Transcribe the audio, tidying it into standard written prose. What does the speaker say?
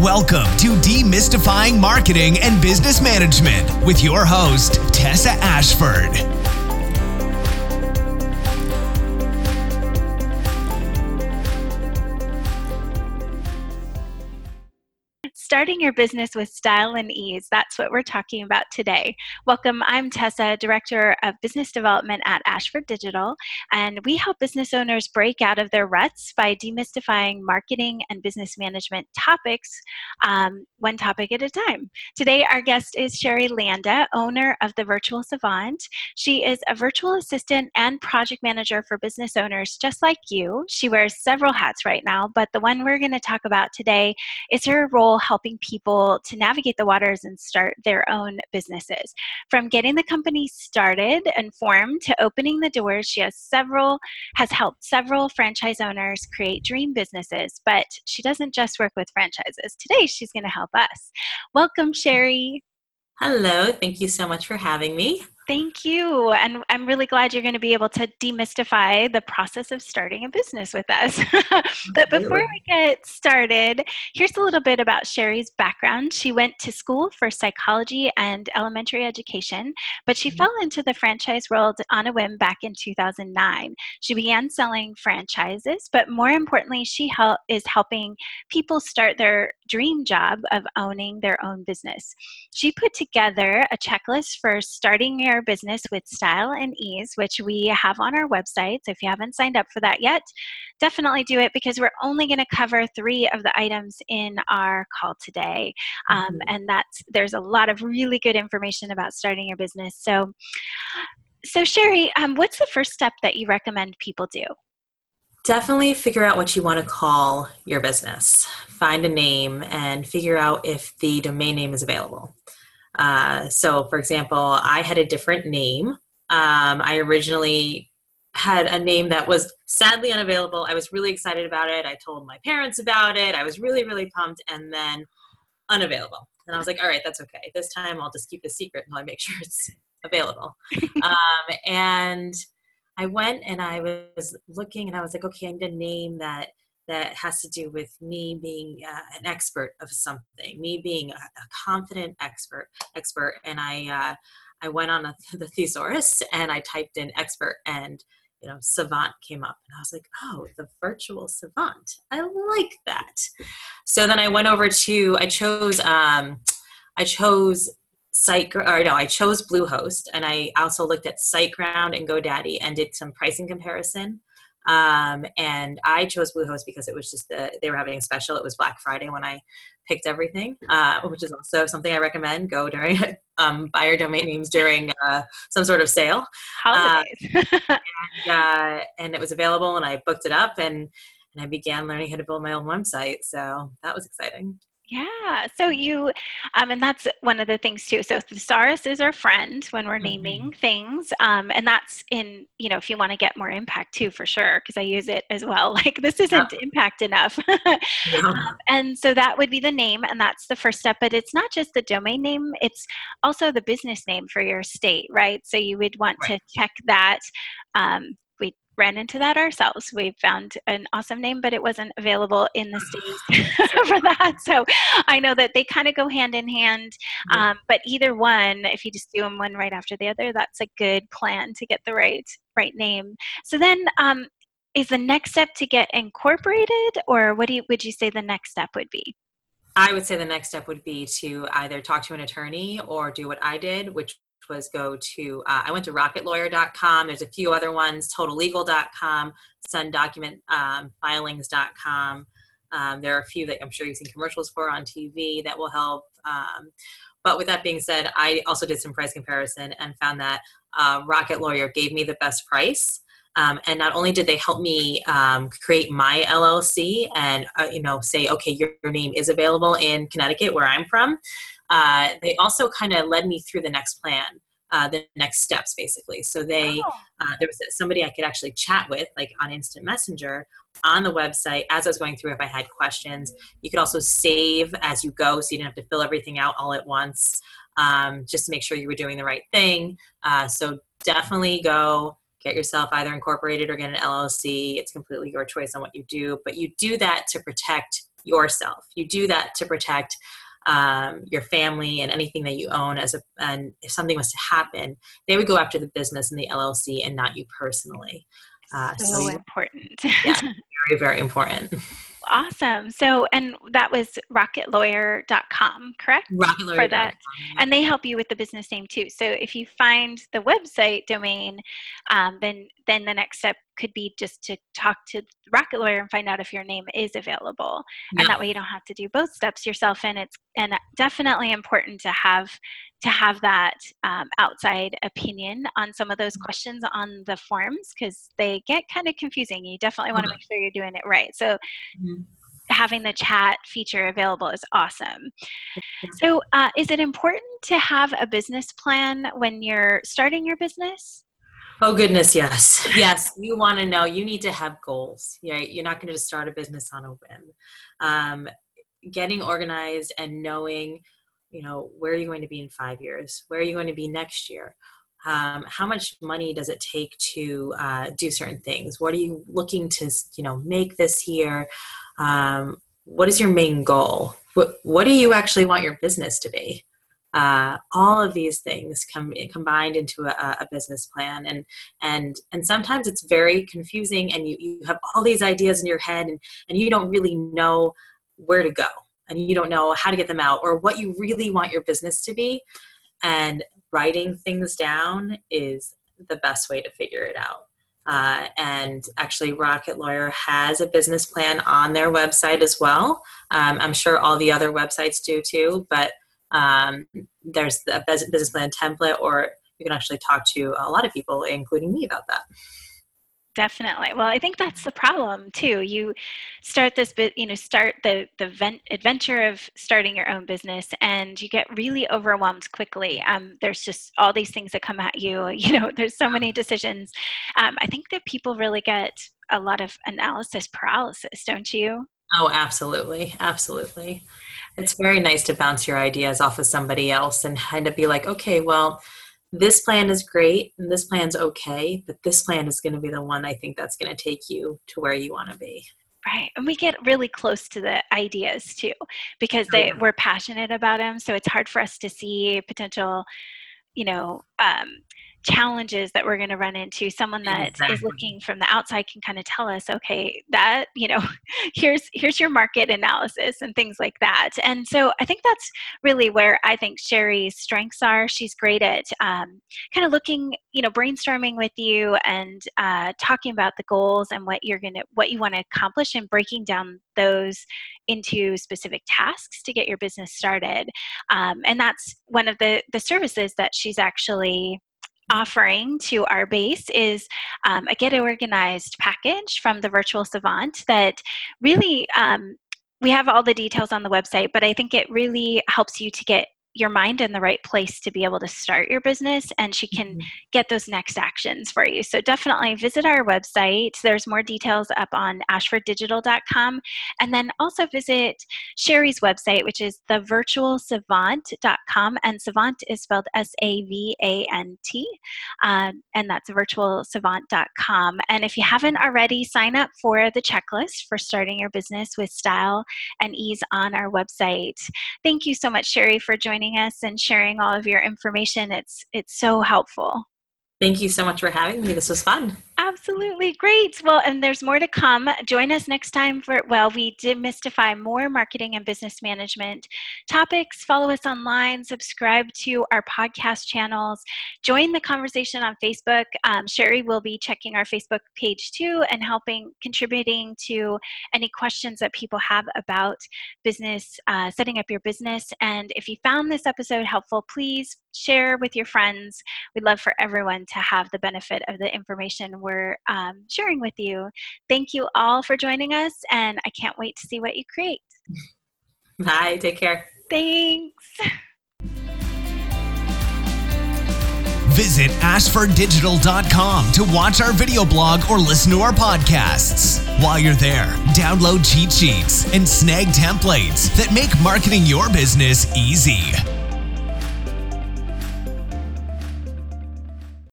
Welcome to Demystifying Marketing and Business Management with your host, Tessa Ashford. Starting your business with style and ease. That's what we're talking about today. Welcome. I'm Tessa, Director of Business Development at Ashford Digital, and we help business owners break out of their ruts by demystifying marketing and business management topics, one topic at a time. Today, our guest is Sherry Landa, owner of The Virtual Savant. She is a virtual assistant and project manager for business owners just like you. She wears several hats right now, but the one we're going to talk about today is her role helping people to navigate the waters and start their own businesses. From getting the company started and formed to opening the doors, she has helped several franchise owners create dream businesses, but she doesn't just work with franchises. Today, she's going to help us. Welcome, Sherry. Hello, thank you so much for having me. Thank you. And I'm really glad you're going to be able to demystify the process of starting a business with us. But before we get started, here's a little bit about Sherry's background. She went to school for psychology and elementary education, but she fell into the franchise world on a whim back in 2009. She began selling franchises, but more importantly, she is helping people start their dream job of owning their own business. She put together a checklist for starting your business with style and ease, which we have on our website. So if you haven't signed up for that yet, definitely do it, because we're only going to cover 3 of the items in our call today. And there's a lot of really good information about starting your business. So Sherry, what's the first step that you recommend people do? Definitely figure out what you want to call your business. Find a name and figure out if the domain name is available. So, for example, I had a different name. I originally had a name that was sadly unavailable. I was really excited about it. I told my parents about it. I was really, really pumped, and then unavailable. And I was like, all right, that's okay. This time I'll just keep the secret until I make sure it's available. And I went and I was looking and I was like, okay, I need a name that has to do with me being an expert of something, me being a confident expert. And I went on the thesaurus and I typed in expert, and savant came up, and I was like, oh, the virtual savant. I like that. So then I went over to, I chose Bluehost, and I also looked at SiteGround and GoDaddy and did some pricing comparison. And I chose Bluehost because it was just they were having a special. It was Black Friday when I picked everything, which is also something I recommend. Go during buy your domain names during some sort of sale. Holidays. And it was available, and I booked it up, and I began learning how to build my own website. So that was exciting. Yeah. So and that's one of the things too. So thesaurus is our friend when we're naming things. And that's if you want to get more impact too, for sure, because I use it as well. Like, this isn't impact enough. And so that would be the name, and that's the first step. But it's not just the domain name, it's also the business name for your state, right? So you would want to check that. We ran into that ourselves. We found an awesome name, but it wasn't available in the state for that. So I know that they kind of go hand in hand, but either one, if you just do them one right after the other, that's a good plan to get the right name. So then, is the next step to get incorporated, or would you say the next step would be? I would say the next step would be to either talk to an attorney or do what I did, which was go to, I went to rocketlawyer.com. There's a few other ones, totallegal.com, sundocumentfilings.com. There are a few that I'm sure you've seen commercials for on TV that will help. But with that being said, I also did some price comparison and found that Rocket Lawyer gave me the best price. And not only did they help me create my LLC and say, okay, your name is available in Connecticut, where I'm from, they also kind of led me through the next plan, the next steps, basically. So there was somebody I could actually chat with, like on Instant Messenger, on the website as I was going through if I had questions. You could also save as you go, so you didn't have to fill everything out all at once, just to make sure you were doing the right thing. So definitely go get yourself either incorporated or get an LLC. It's completely your choice on what you do, but you do that to protect yourself. You do that to protect your family and anything that you own. And if something was to happen, they would go after the business and the LLC and not you personally. So important. Yeah, very, very important. Awesome. So, and that was rocketlawyer.com, correct? Rocketlawyer.com. For that. And they help you with the business name too. So if you find the website domain, then the next step could be just to talk to Rocket Lawyer and find out if your name is available. Yeah. And that way you don't have to do both steps yourself. And it's definitely important to have that outside opinion on some of those questions on the forms, because they get kind of confusing. You definitely want to make sure you're doing it right. So having the chat feature available is awesome. So is it important to have a business plan when you're starting your business? Oh, goodness, yes. Yes, you want to know. You need to have goals. Right? You're not going to just start a business on a whim. Getting organized and knowing, where are you going to be in 5 years? Where are you going to be next year? How much money does it take to do certain things? What are you looking to, make this year? What is your main goal? What do you actually want your business to be? All of these things combined into a business plan, and sometimes it's very confusing, and you have all these ideas in your head, and you don't really know where to go, and you don't know how to get them out, or what you really want your business to be. And writing things down is the best way to figure it out. And actually, Rocket Lawyer has a business plan on their website as well. I'm sure all the other websites do too, but there's a business plan template, or you can actually talk to a lot of people, including me, about that. Definitely. Well, I think that's the problem too. You start this start the adventure of starting your own business, and you get really overwhelmed quickly. There's just all these things that come at you. There's so many decisions. I think that people really get a lot of analysis paralysis, don't you? Oh, absolutely. Absolutely. It's very nice to bounce your ideas off of somebody else and kind of be like, okay, well, this plan is great and this plan's okay, but this plan is going to be the one I think that's going to take you to where you want to be. Right. And we get really close to the ideas too, because we're passionate about them. So it's hard for us to see potential, challenges that we're going to run into. Someone that is looking from the outside can kind of tell us, okay, that, here's your market analysis and things like that. And so I think that's really where I think Sherry's strengths are. She's great at kind of looking, brainstorming with you and talking about the goals and what you want to accomplish, and breaking down those into specific tasks to get your business started. And that's one of the services that she's actually offering to our base is a Get Organized package from the Virtual Savant that really, we have all the details on the website, but I think it really helps you to get your mind in the right place to be able to start your business, and she can get those next actions for you. So definitely visit our website. There's more details up on ashforddigital.com, and then also visit Sherry's website, which is thevirtualsavant.com, and Savant is spelled Savant, and that's virtualsavant.com. And if you haven't already, sign up for the checklist for starting your business with style and ease on our website. Thank you so much, Sherry, for joining us and sharing all of your information. It's so helpful. Thank you so much for having me. This was fun. Absolutely. Great. Well, and there's more to come. Join us next time we demystify more marketing and business management topics. Follow us online, subscribe to our podcast channels, join the conversation on Facebook. Sherry will be checking our Facebook page too, and contributing to any questions that people have about business, setting up your business. And if you found this episode helpful, please share with your friends. We'd love for everyone to have the benefit of the information we're sharing with you. Thank you all for joining us, and I can't wait to see what you create. Bye. Take care. Thanks. Visit ashforddigital.com to watch our video blog or listen to our podcasts. While you're there, download cheat sheets and snag templates that make marketing your business easy.